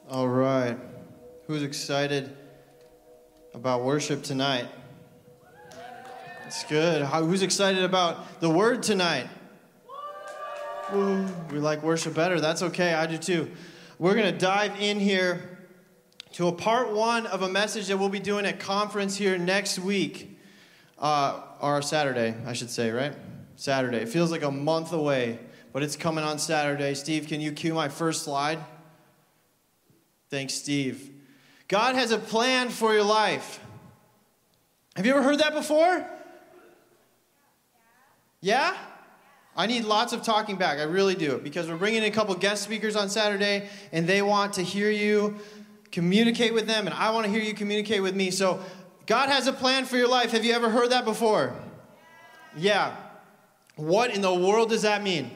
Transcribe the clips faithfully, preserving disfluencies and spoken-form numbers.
All right. Who's excited about worship tonight? It's good. How, who's excited about the word tonight? Woo. We like worship better. That's okay. I do too. We're going to dive in here to a part one of a message that we'll be doing at conference here next week. Uh, or Saturday, I should say, right? Saturday. It feels like a month away, but it's coming on Saturday. Steve, can you cue my first slide? Thanks, Steve. God has a plan for your life. Have you ever heard that before? Yeah? I need lots of talking back. I really do. Because we're bringing in a couple guest speakers on Saturday, and they want to hear you communicate with them, and I want to hear you communicate with me. So God has a plan for your life. Have you ever heard that before? Yeah. What in the world does that mean?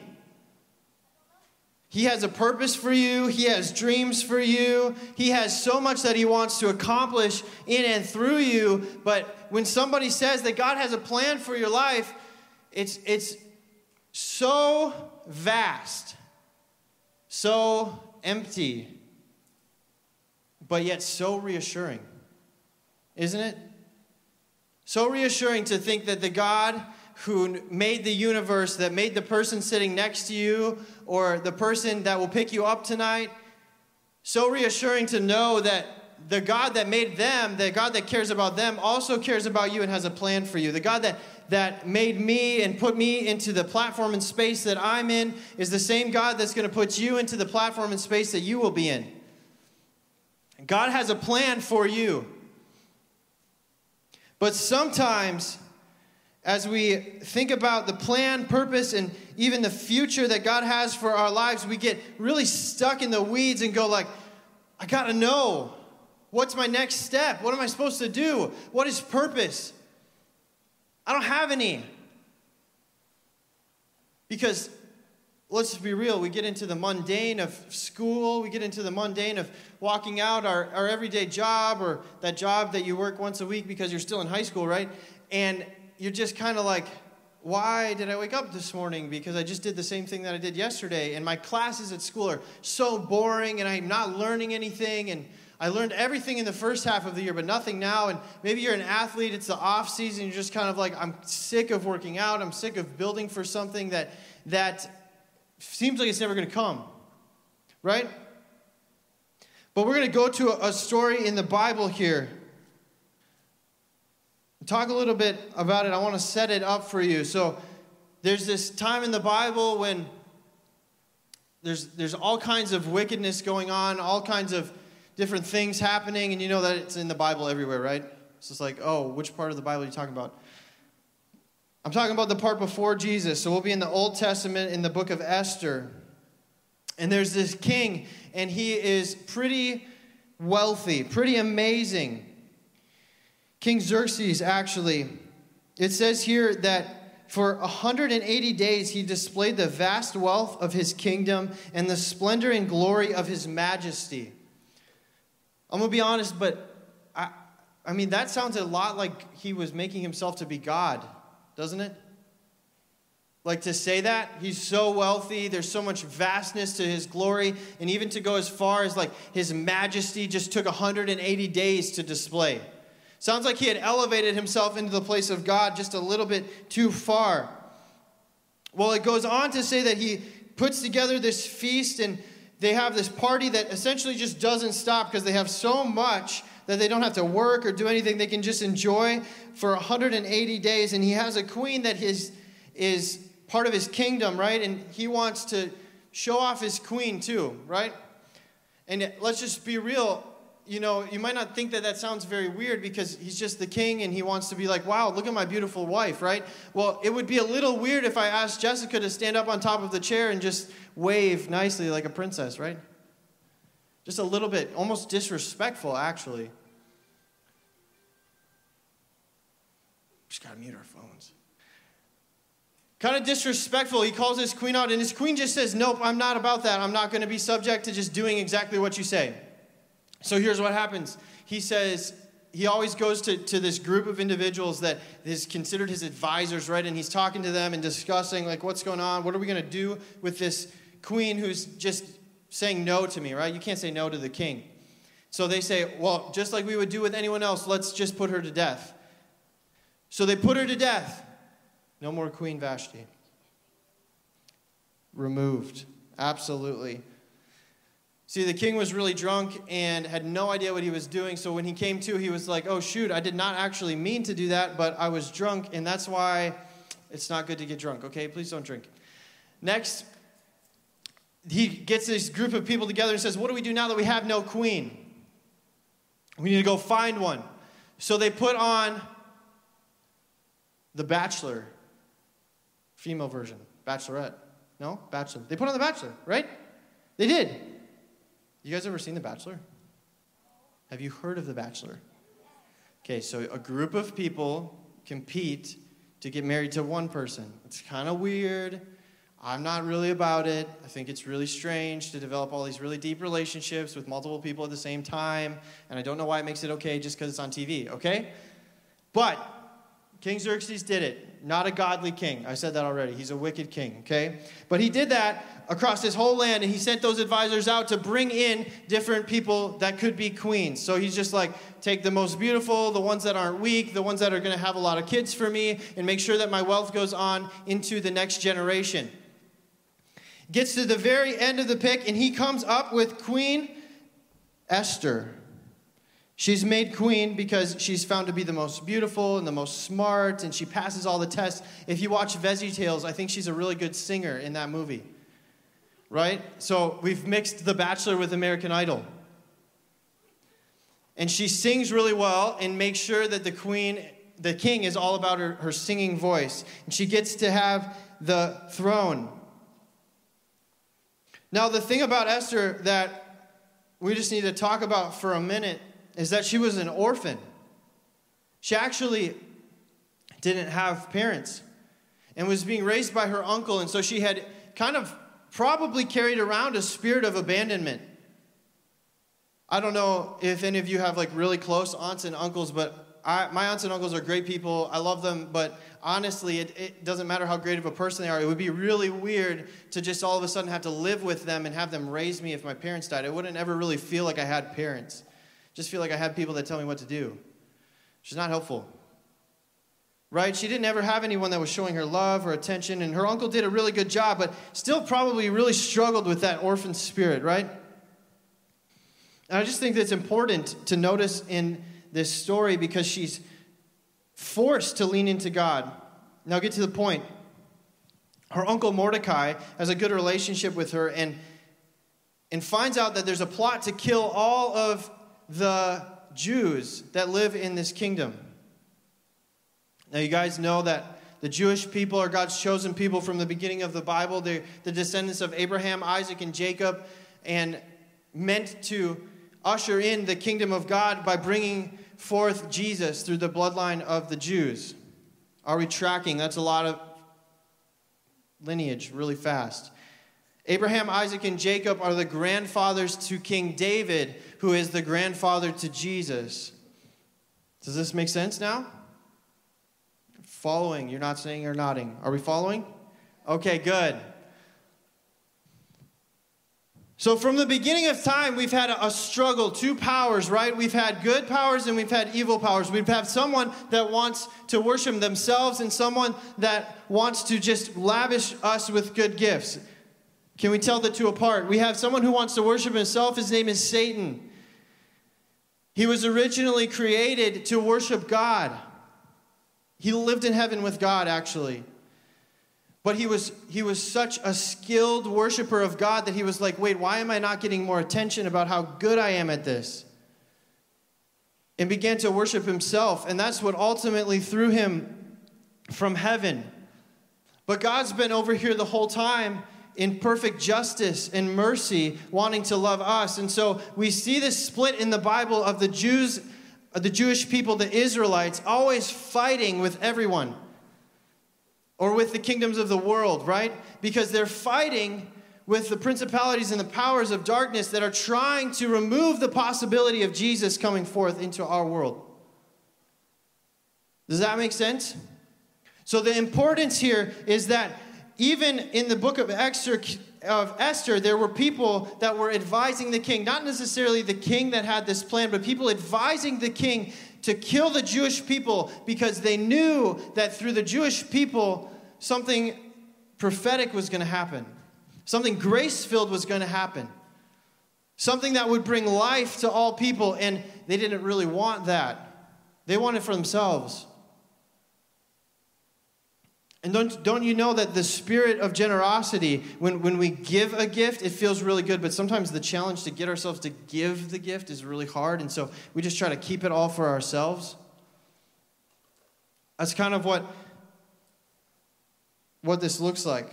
He has a purpose for you. He has dreams for you. He has so much that he wants to accomplish in and through you. But when somebody says that God has a plan for your life, it's, it's so vast, so empty, but yet so reassuring, isn't it? So reassuring to think that the God who made the universe, that made the person sitting next to you, or the person that will pick you up tonight, so reassuring to know that the God that made them, the God that cares about them, also cares about you and has a plan for you. The God that, that made me and put me into the platform and space that I'm in is the same God that's going to put you into the platform and space that you will be in. God has a plan for you. But sometimes, as we think about the plan, purpose, and even the future that God has for our lives, we get really stuck in the weeds and go like, I gotta know. What's my next step? What am I supposed to do? What is purpose? I don't have any. Because, let's just be real, we get into the mundane of school, we get into the mundane of walking out our, our everyday job, or that job that you work once a week because you're still in high school, right? And you're just kind of like, why did I wake up this morning? Because I just did the same thing that I did yesterday. And my classes at school are so boring, and I'm not learning anything. And I learned everything in the first half of the year, but nothing now. And maybe you're an athlete, it's the off season, you're just kind of like, I'm sick of working out. I'm sick of building for something that that seems like it's never going to come, right? But we're going to go to a, a story in the Bible here. Talk a little bit about it. I want to set it up for you. So there's this time in the Bible when there's there's all kinds of wickedness going on, all kinds of different things happening, and you know that it's in the Bible everywhere, right? It's just like, oh, which part of the Bible are you talking about? I'm talking about the part before Jesus. So we'll be in the Old Testament in the book of Esther. And there's this king, and he is pretty wealthy, pretty amazing. King Xerxes, actually, it says here that for one hundred eighty days he displayed the vast wealth of his kingdom and the splendor and glory of his majesty. I'm going to be honest, but I, I mean, that sounds a lot like he was making himself to be God, doesn't it? Like to say that, he's so wealthy, there's so much vastness to his glory, and even to go as far as like his majesty just took one hundred eighty days to display. Sounds like he had elevated himself into the place of God just a little bit too far. Well, it goes on to say that he puts together this feast, and they have this party that essentially just doesn't stop because they have so much that they don't have to work or do anything. They can just enjoy for one hundred eighty days. And he has a queen that is, is part of his kingdom, right? And he wants to show off his queen too, right? And let's just be real. You know, you might not think that that sounds very weird because he's just the king and he wants to be like, wow, look at my beautiful wife, right? Well, it would be a little weird if I asked Jessica to stand up on top of the chair and just wave nicely like a princess, right? Just a little bit, almost disrespectful, actually. Just gotta mute our phones. Kind of disrespectful. He calls his queen out, and his queen just says, nope, I'm not about that. I'm not going to be subject to just doing exactly what you say. So here's what happens. He says, he always goes to, to this group of individuals that is considered his advisors, right? And he's talking to them and discussing, like, what's going on? What are we going to do with this queen who's just saying no to me, right? You can't say no to the king. So they say, well, just like we would do with anyone else, let's just put her to death. So they put her to death. No more Queen Vashti. Removed. Absolutely. See, the king was really drunk and had no idea what he was doing. So when he came to, he was like, oh, shoot, I did not actually mean to do that, but I was drunk, and that's why it's not good to get drunk, okay? Please don't drink. Next, he gets this group of people together and says, what do we do now that we have no queen? We need to go find one. So they put on The Bachelor, female version, Bachelorette. No? Bachelor. They put on The Bachelor, right? They did. You guys ever seen The Bachelor? Have you heard of The Bachelor? Okay, so a group of people compete to get married to one person. It's kind of weird. I'm not really about it. I think it's really strange to develop all these really deep relationships with multiple people at the same time, and I don't know why it makes it okay just because it's on T V, okay? But King Xerxes did it. Not a godly king. I said that already. He's a wicked king, okay? But he did that across his whole land, and he sent those advisors out to bring in different people that could be queens. So he's just like, take the most beautiful, the ones that aren't weak, the ones that are going to have a lot of kids for me, and make sure that my wealth goes on into the next generation. Gets to the very end of the pick, and he comes up with Queen Esther. She's made queen because she's found to be the most beautiful and the most smart, and she passes all the tests. If you watch VeggieTales, I think she's a really good singer in that movie. Right? So we've mixed The Bachelor with American Idol. And she sings really well and makes sure that the queen, the king is all about her, her singing voice. And she gets to have the throne. Now, the thing about Esther that we just need to talk about for a minute is that she was an orphan. She actually didn't have parents and was being raised by her uncle. And so she had kind of probably carried around a spirit of abandonment. I don't know if any of you have like really close aunts and uncles, but I, my aunts and uncles are great people. I love them, but honestly, it, it doesn't matter how great of a person they are. It would be really weird to just all of a sudden have to live with them and have them raise me if my parents died. I wouldn't ever really feel like I had parents. Just feel like I had people that tell me what to do. She's not helpful. Right? She didn't ever have anyone that was showing her love or attention, and her uncle did a really good job, but still probably really struggled with that orphan spirit, right? And I just think that's important to notice in this story because she's forced to lean into God. Now get to the point. Her uncle Mordecai has a good relationship with her and, and finds out that there's a plot to kill all of the Jews that live in this kingdom. Now you guys know that the Jewish people are God's chosen people from the beginning of the Bible. They're the descendants of Abraham, Isaac, and Jacob, and meant to usher in the kingdom of God by bringing forth Jesus through the bloodline of the Jews. Are we tracking? That's a lot of lineage really fast. Abraham, Isaac, and Jacob are the grandfathers to King David, who is the grandfather to Jesus. Does this make sense now? Following. You're not saying you're nodding. Are we following? Okay, good. So from the beginning of time, we've had a, a struggle, two powers, right? We've had good powers and we've had evil powers. We've had someone that wants to worship themselves and someone that wants to just lavish us with good gifts. Can we tell the two apart? We have someone who wants to worship himself. His name is Satan. He was originally created to worship God. He lived in heaven with God, actually. But he was he was such a skilled worshiper of God that he was like, wait, why am I not getting more attention about how good I am at this? And began to worship himself. And that's what ultimately threw him from heaven. But God's been over here the whole time in perfect justice and mercy, wanting to love us. And so we see this split in the Bible of the Jews, the Jewish people, the Israelites, always fighting with everyone. Or with the kingdoms of the world, right? Because they're fighting with the principalities and the powers of darkness that are trying to remove the possibility of Jesus coming forth into our world. Does that make sense? So the importance here is that even in the book of Esther, of Esther, there were people that were advising the king, not necessarily the king that had this plan, but people advising the king to kill the Jewish people because they knew that through the Jewish people, something prophetic was going to happen. Something grace-filled was going to happen. Something that would bring life to all people, and they didn't really want that. They wanted it for themselves. And don't, don't you know that the spirit of generosity, when, when we give a gift, it feels really good, but sometimes the challenge to get ourselves to give the gift is really hard, and so we just try to keep it all for ourselves. That's kind of what, what this looks like.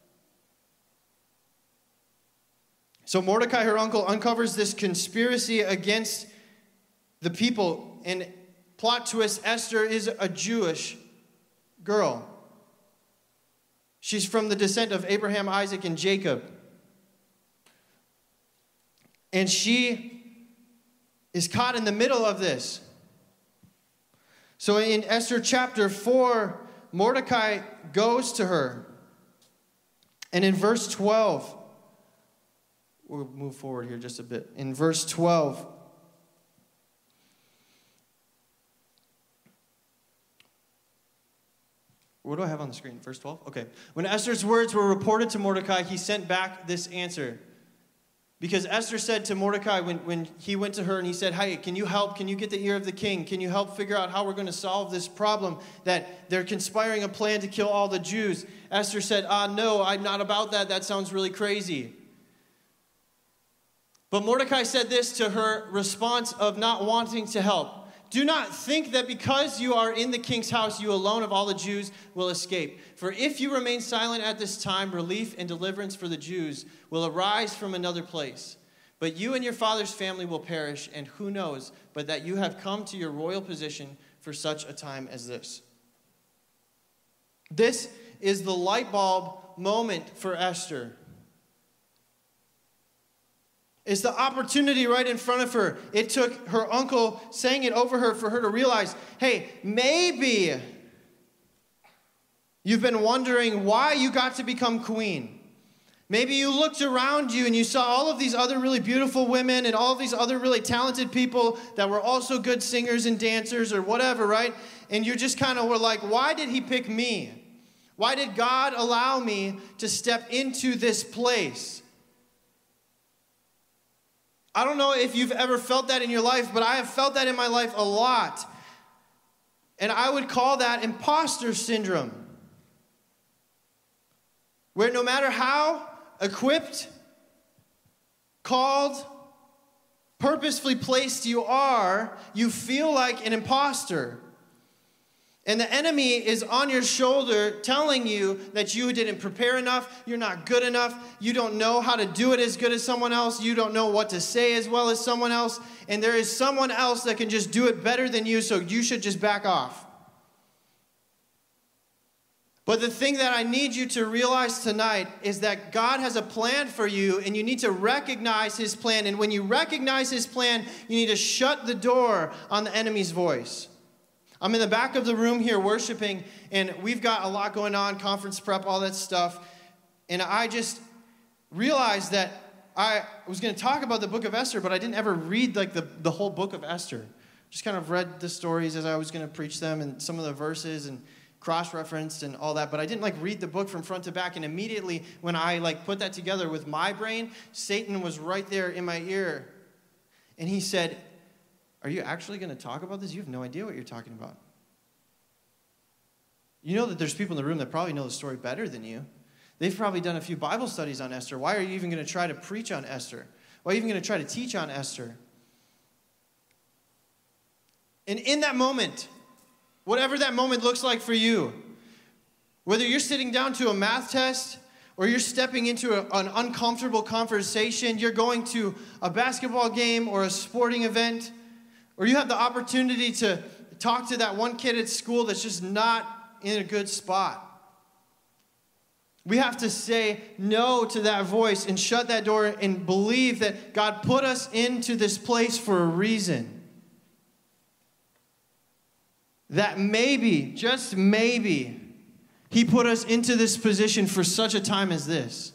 So Mordecai, her uncle, uncovers this conspiracy against the people, and plot twist, Esther is a Jewish girl. She's from the descent of Abraham, Isaac, and Jacob. And she is caught in the middle of this. So in Esther chapter four, Mordecai goes to her. And in verse twelve, we'll move forward here just a bit. In verse twelve, what do I have on the screen? Verse twelve? Okay. When Esther's words were reported to Mordecai, he sent back this answer. Because Esther said to Mordecai when, when he went to her and he said, hey, can you help? Can you get the ear of the king? Can you help figure out how we're going to solve this problem that they're conspiring a plan to kill all the Jews? Esther said, ah, no, I'm not about that. That sounds really crazy. But Mordecai said this to her response of not wanting to help. Do not think that because you are in the king's house, you alone of all the Jews will escape. For if you remain silent at this time, relief and deliverance for the Jews will arise from another place. But you and your father's family will perish, and who knows but that you have come to your royal position for such a time as this. This is the light bulb moment for Esther. It's the opportunity right in front of her. It took her uncle saying it over her for her to realize, hey, maybe you've been wondering why you got to become queen. Maybe you looked around you and you saw all of these other really beautiful women and all of these other really talented people that were also good singers and dancers or whatever, right? And you just kind of were like, why did he pick me? Why did God allow me to step into this place? I don't know if you've ever felt that in your life, but I have felt that in my life a lot. And I would call that imposter syndrome. Where no matter how equipped, called, purposefully placed you are, you feel like an imposter. And the enemy is on your shoulder telling you that you didn't prepare enough, you're not good enough, you don't know how to do it as good as someone else, you don't know what to say as well as someone else, and there is someone else that can just do it better than you, so you should just back off. But the thing that I need you to realize tonight is that God has a plan for you, and you need to recognize his plan. And when you recognize his plan, you need to shut the door on the enemy's voice. I'm in the back of the room here worshiping, and we've got a lot going on, conference prep, all that stuff. And I just realized that I was going to talk about the book of Esther, but I didn't ever read like the, the whole book of Esther. Just kind of read the stories as I was going to preach them and some of the verses and cross-referenced and all that. But I didn't like read the book from front to back. And immediately when I like put that together with my brain, Satan was right there in my ear. And he said, are you actually going to talk about this? You have no idea what you're talking about. You know that there's people in the room that probably know the story better than you. They've probably done a few Bible studies on Esther. Why are you even going to try to preach on Esther? Why are you even going to try to teach on Esther? And in that moment, whatever that moment looks like for you, whether you're sitting down to a math test or you're stepping into a, an uncomfortable conversation, you're going to a basketball game or a sporting event, or you have the opportunity to talk to that one kid at school that's just not in a good spot. We have to say no to that voice and shut that door and believe that God put us into this place for a reason. That maybe, just maybe, He put us into this position for such a time as this.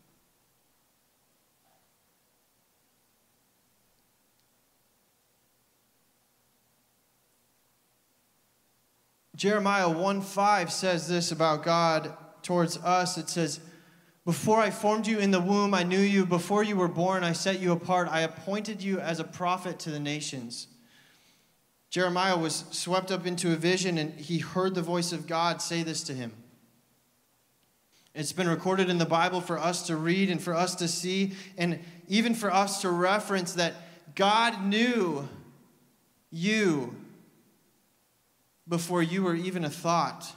Jeremiah one five says this about God towards us. It says, before I formed you in the womb, I knew you. Before you were born, I set you apart. I appointed you as a prophet to the nations. Jeremiah was swept up into a vision, and he heard the voice of God say this to him. It's been recorded in the Bible for us to read and for us to see, and even for us to reference that God knew you before you were even a thought.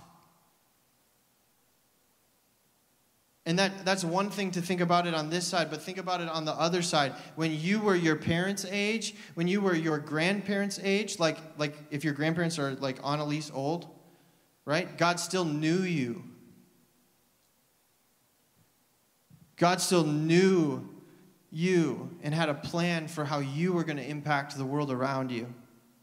And that, that's one thing to think about it on this side, but think about it on the other side. When you were your parents' age, when you were your grandparents' age, like, like if your grandparents are like Annalise old, right? God still knew you. God still knew you and had a plan for how you were going to impact the world around you.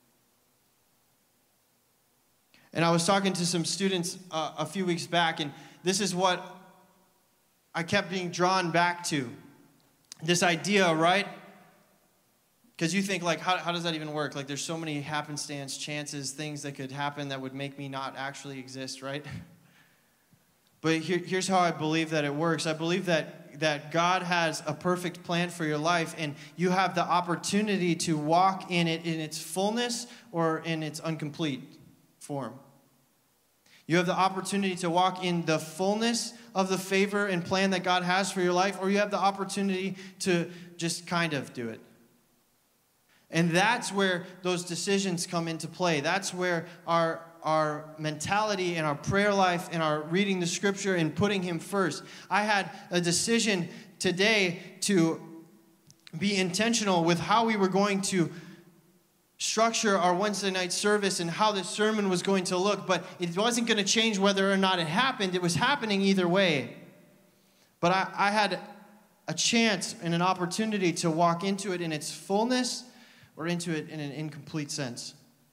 And I was talking to some students uh, a few weeks back, and this is what I kept being drawn back to. This idea, right? Because you think, like, how, how does that even work? Like, there's so many happenstance, chances, things that could happen that would make me not actually exist, right? But here, here's how I believe that it works. I believe that, that God has a perfect plan for your life, and you have the opportunity to walk in it in its fullness or in its incomplete form. You have the opportunity to walk in the fullness of the favor and plan that God has for your life, or you have the opportunity to just kind of do it. And that's where those decisions come into play. That's where our, our mentality and our prayer life and our reading the scripture and putting him first. I had a decision today to be intentional with how we were going to structure our Wednesday night service and how the sermon was going to look, but it wasn't going to change whether or not it happened. It was happening either way. But I, I had a chance and an opportunity to walk into it in its fullness or into it in an incomplete sense.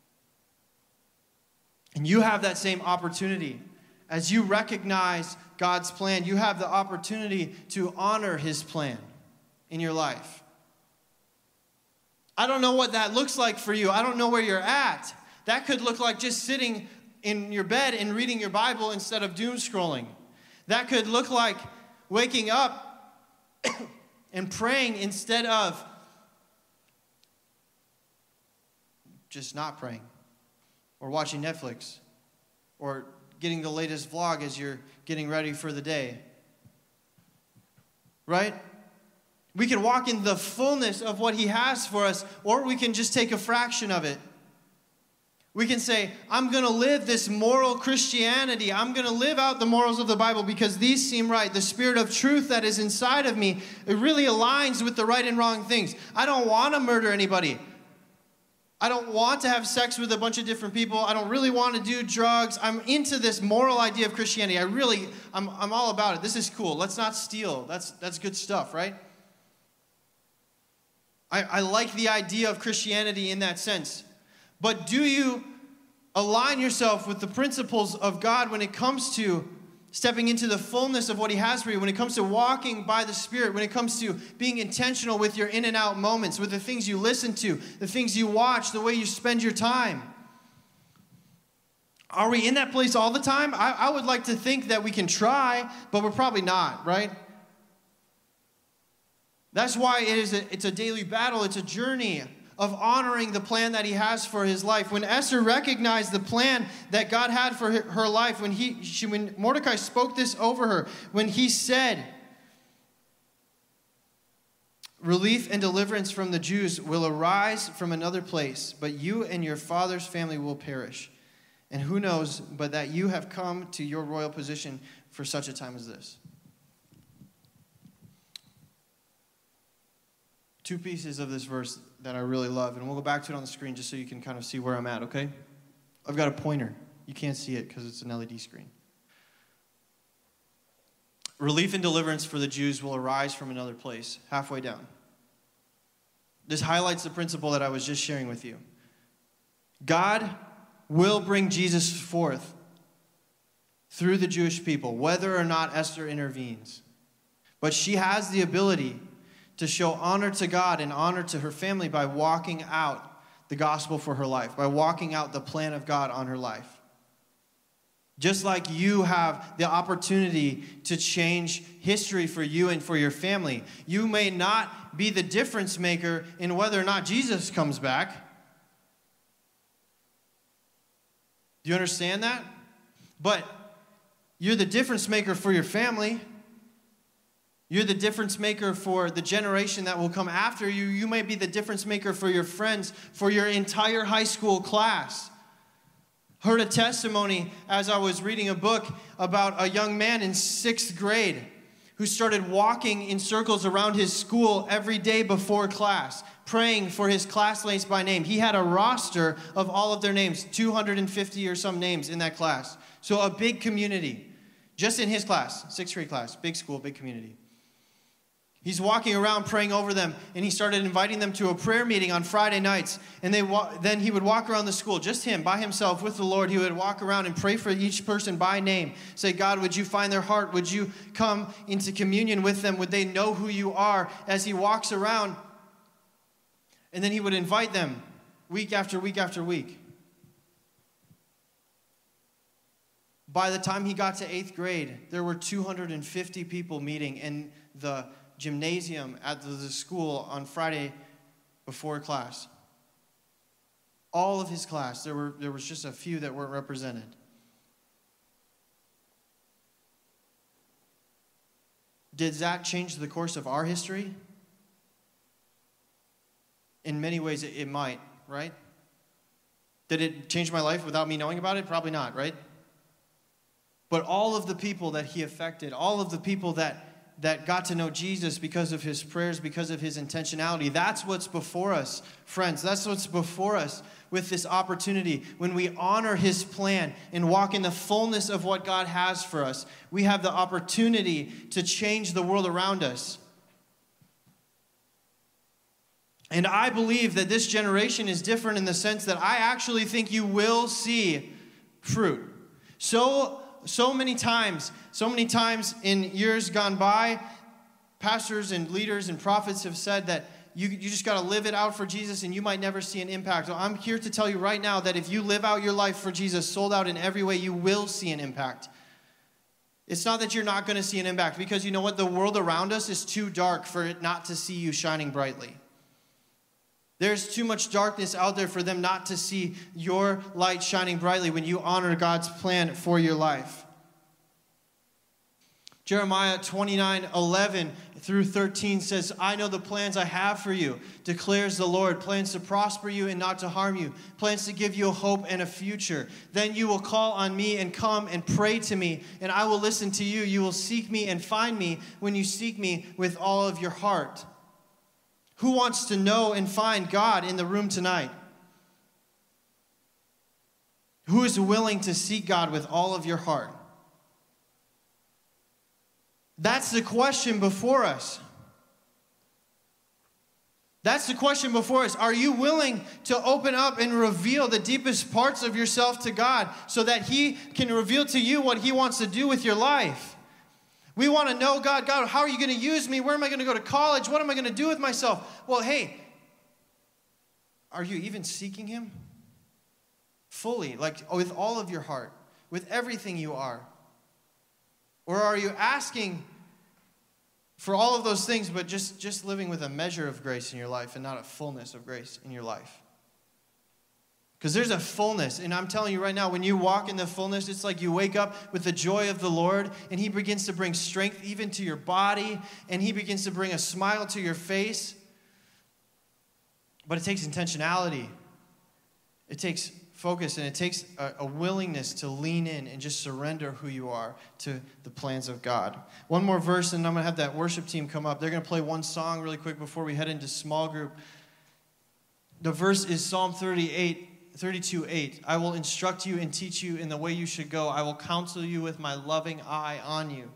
And you have that same opportunity. As you recognize God's plan, you have the opportunity to honor his plan in your life. I don't know what that looks like for you. I don't know where you're at. That could look like just sitting in your bed and reading your Bible instead of doom scrolling. That could look like waking up and praying instead of just not praying, or watching Netflix, or getting the latest vlog as you're getting ready for the day. Right? We can walk in the fullness of what he has for us, or we can just take a fraction of it. We can say, I'm going to live this moral Christianity. I'm going to live out the morals of the Bible because these seem right. The spirit of truth that is inside of me, it really aligns with the right and wrong things. I don't want to murder anybody. I don't want to have sex with a bunch of different people. I don't really want to do drugs. I'm into this moral idea of Christianity. I really, I'm, I'm all about it. This is cool. Let's not steal. That's, that's good stuff, right? I, I like the idea of Christianity in that sense. But do you align yourself with the principles of God when it comes to stepping into the fullness of what he has for you, when it comes to walking by the Spirit, when it comes to being intentional with your in and out moments, with the things you listen to, the things you watch, the way you spend your time? Are we in that place all the time? I, I would like to think that we can try, but we're probably not, right? That's why it is a, it's a daily battle. It's a journey of honoring the plan that he has for his life. When Esther recognized the plan that God had for her life, when he, she, when Mordecai spoke this over her, when he said, relief and deliverance from the Jews will arise from another place, but you and your father's family will perish. And who knows but that you have come to your royal position for such a time as this. Two pieces of this verse that I really love, and we'll go back to it on the screen just so you can kind of see where I'm at, okay? I've got a pointer. You can't see it because it's an L E D screen. Relief and deliverance for the Jews will arise from another place, halfway down. This highlights the principle that I was just sharing with you. God will bring Jesus forth through the Jewish people, whether or not Esther intervenes. But she has the ability to show honor to God and honor to her family by walking out the gospel for her life, by walking out the plan of God on her life. Just like you have the opportunity to change history for you and for your family. You may not be the difference maker in whether or not Jesus comes back. Do you understand that? But you're the difference maker for your family. You're the difference maker for the generation that will come after you. You may be the difference maker for your friends, for your entire high school class. Heard a testimony as I was reading a book about a young man in sixth grade who started walking in circles around his school every day before class, praying for his classmates by name. He had a roster of all of their names, two hundred fifty or some names in that class. So a big community, just in his class, sixth grade class, big school, big community. He's walking around praying over them, and he started inviting them to a prayer meeting on Friday nights. And they wa- then he would walk around the school, just him, by himself, with the Lord. He would walk around and pray for each person by name. Say, God, would you find their heart? Would you come into communion with them? Would they know who you are as he walks around? And then he would invite them week after week after week. By the time he got to eighth grade, there were two hundred fifty people meeting in the gymnasium at the school on Friday before class. All of his class. There were there was just a few that weren't represented. Did that change the course of our history? In many ways, it, it might, right? Did it change my life without me knowing about it? Probably not, right? But all of the people that he affected, all of the people that that got to know Jesus because of his prayers, because of his intentionality. That's what's before us, friends. That's what's before us with this opportunity. When we honor his plan and walk in the fullness of what God has for us, we have the opportunity to change the world around us. And I believe that this generation is different in the sense that I actually think you will see fruit. So So many times, so many times in years gone by, pastors and leaders and prophets have said that you, you just got to live it out for Jesus and you might never see an impact. Well, I'm here to tell you right now that if you live out your life for Jesus, sold out in every way, you will see an impact. It's not that you're not going to see an impact, because you know what? The world around us is too dark for it not to see you shining brightly. There's too much darkness out there for them not to see your light shining brightly when you honor God's plan for your life. Jeremiah twenty-nine eleven through thirteen says, I know the plans I have for you, declares the Lord, plans to prosper you and not to harm you, plans to give you a hope and a future. Then you will call on me and come and pray to me, and I will listen to you. You will seek me and find me when you seek me with all of your heart. Who wants to know and find God in the room tonight? Who is willing to seek God with all of your heart? That's the question before us. That's the question before us. Are you willing to open up and reveal the deepest parts of yourself to God so that he can reveal to you what he wants to do with your life? We want to know, God, God, how are you going to use me? Where am I going to go to college? What am I going to do with myself? Well, hey, are you even seeking him? Fully, like with all of your heart, with everything you are? Or are you asking for all of those things, but just, just living with a measure of grace in your life and not a fullness of grace in your life? Because there's a fullness, and I'm telling you right now, when you walk in the fullness, it's like you wake up with the joy of the Lord, and he begins to bring strength even to your body, and he begins to bring a smile to your face. But it takes intentionality. It takes focus, and it takes a, a willingness to lean in and just surrender who you are to the plans of God. One more verse, and I'm going to have that worship team come up. They're going to play one song really quick before we head into small group. The verse is Psalm thirty-eight. thirty-two eight. I will instruct you and teach you in the way you should go. I will counsel you with my loving eye on you.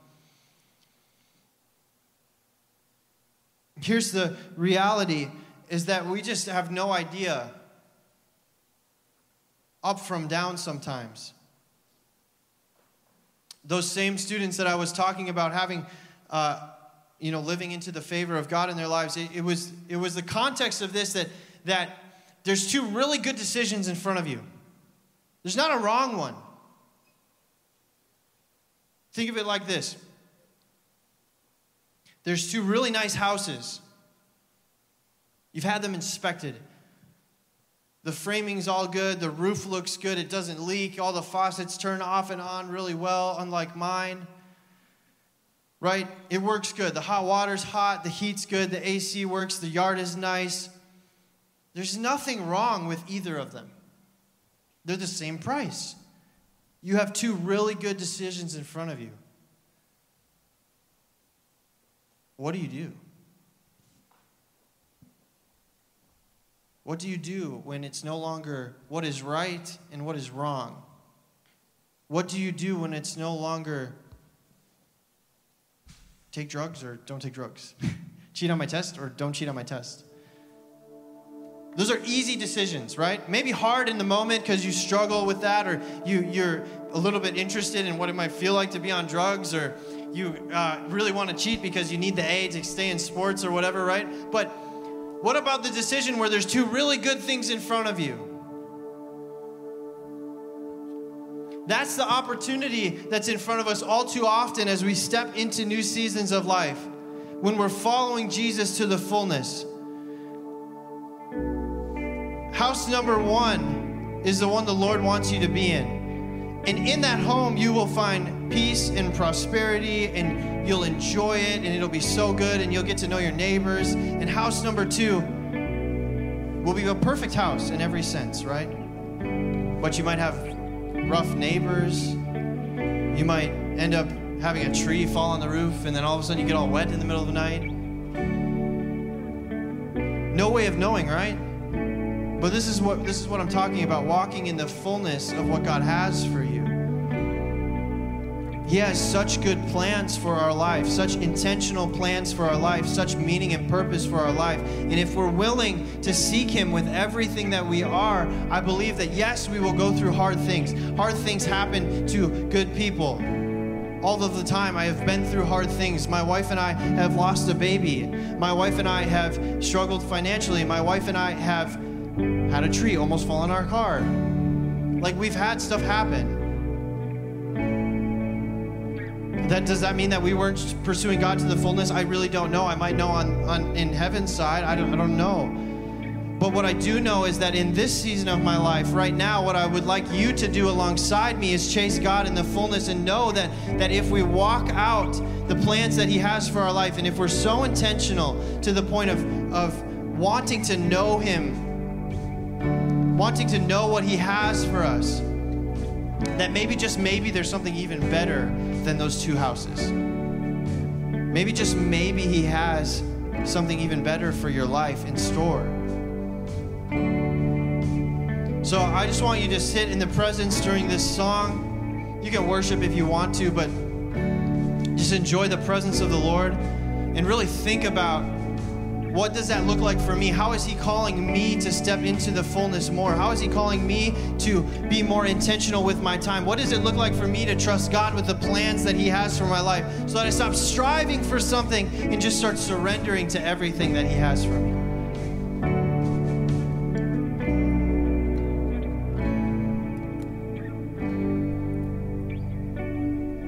Here's the reality, is that we just have no idea up from down sometimes. those same students that I was talking about having, uh, you know, living into the favor of God in their lives, it, it was it was the context of this that that there's two really good decisions in front of you. There's not a wrong one. Think of it like this. There's two really nice houses. You've had them inspected. The framing's all good. The roof looks good. It doesn't leak. All the faucets turn off and on really well, unlike mine. Right? It works good. The hot water's hot. The heat's good. The A C works. The yard is nice. There's nothing wrong with either of them. They're the same price. You have two really good decisions in front of you. What do you do? What do you do when it's no longer what is right and what is wrong? What do you do when it's no longer take drugs or don't take drugs? Cheat on my test or don't cheat on my test? Those are easy decisions, right? Maybe hard in the moment because you struggle with that, or you, you're a little bit interested in what it might feel like to be on drugs, or you uh, really want to cheat because you need the A to stay in sports or whatever, right? But what about the decision where there's two really good things in front of you? That's the opportunity that's in front of us all too often as we step into new seasons of life, when we're following Jesus to the fullness. House number one is the one the Lord wants you to be in. And in that home, you will find peace and prosperity, and you'll enjoy it, and it'll be so good, and you'll get to know your neighbors. And house number two will be a perfect house in every sense, right? But you might have rough neighbors. You might end up having a tree fall on the roof, and then all of a sudden you get all wet in the middle of the night. No way of knowing, right? But this is what this is what I'm talking about, walking in the fullness of what God has for you. He has such good plans for our life, such intentional plans for our life, such meaning and purpose for our life. And if we're willing to seek Him with everything that we are, I believe that yes, we will go through hard things. Hard things happen to good people. All of the time, I have been through hard things. My wife and I have lost a baby. My wife and I have struggled financially. My wife and I have had a tree almost fall on our car. Like, we've had stuff happen. That, does that mean that we weren't pursuing God to the fullness? I really don't know. I might know on, on in heaven's side. I don't, I don't know. But what I do know is that in this season of my life, right now, what I would like you to do alongside me is chase God in the fullness and know that, that if we walk out the plans that He has for our life, and if we're so intentional to the point of, of wanting to know Him, wanting to know what He has for us, that maybe, just maybe, there's something even better than those two houses. Maybe, just maybe, He has something even better for your life in store. So I just want you to sit in the presence during this song. You can worship if you want to, but just enjoy the presence of the Lord and really think about, what does that look like for me? How is He calling me to step into the fullness more? How is He calling me to be more intentional with my time? What does it look like for me to trust God with the plans that He has for my life, so that I stop striving for something and just start surrendering to everything that He has for me?